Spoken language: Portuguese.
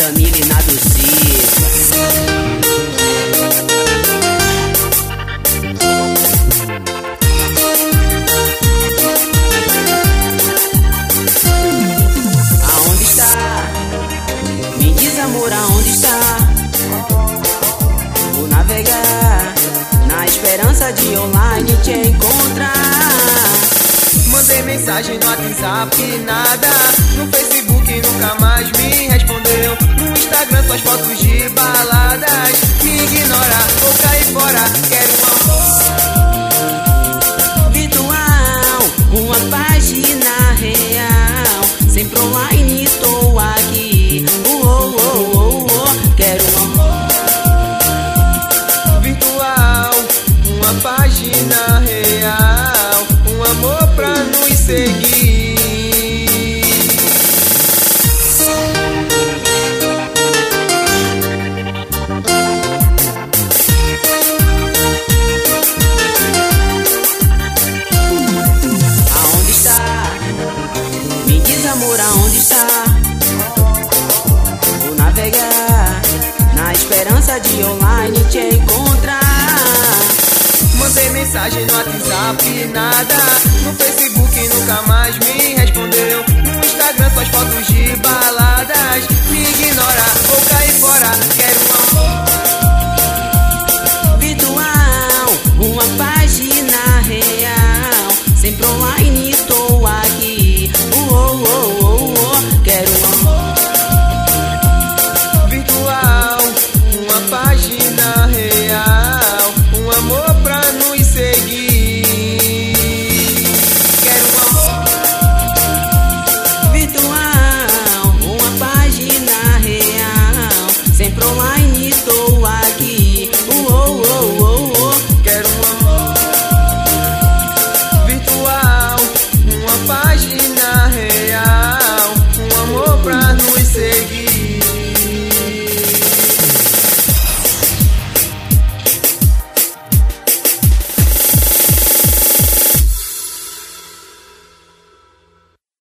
Camila e na Dulce. Aonde está? Me diz, amor, aonde está? Vou navegar na esperança de online te encontrar. Mandei mensagem no WhatsApp e nada, no Facebook nunca mais me respondeu, no Instagram suas fotos de baladas, me ignora, vou cair fora, quero um amor virtual, uma página real, sempre online estou aqui. Quero um amor virtual, uma página real, um amor pra nos seguir. Aonde está? Me diz, amor, aonde está? Vou navegar na esperança de online te encontrar. Mandei mensagem no WhatsApp e nada, no Facebook nunca mais me